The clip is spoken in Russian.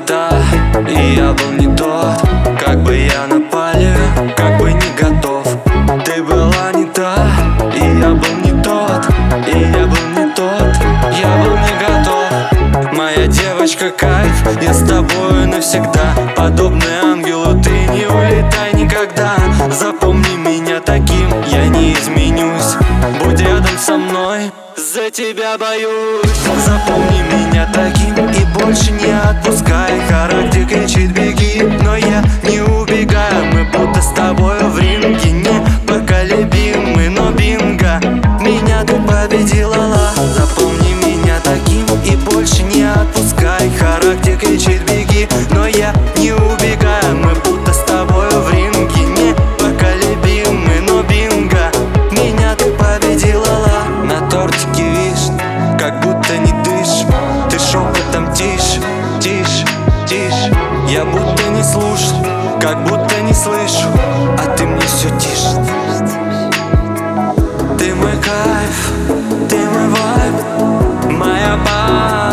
та, и я был не тот. Как бы я на пале, как бы не готов. Ты была не та, и я был не тот. И я был не тот, я был не готов. Моя девочка кайф, я с тобою навсегда. Подобный ангелу, ты не улетай никогда. Запомни меня таким, я не изменюсь. Будь рядом со мной, за тебя боюсь. Запомни меня таким и больше не отпускай. Характер кричит беги, но я не убегаю. Мы будто с тобою в ринге, непоколебимы, но бинго. Меня ты победила, ла. Запомни меня таким и больше не отпускай. Характер кричит беги, но я не убегаю. Мы будто с тобою в ринге, непоколебимы, но бинго. Меня ты победила, ла. На тортике вишня, как будто не дышишь. Ты шепотом тише, тише, тише. Я будто не слушал, как будто не слышу, а ты мне все тише. Ты мой кайф, ты мой вайб, моя память.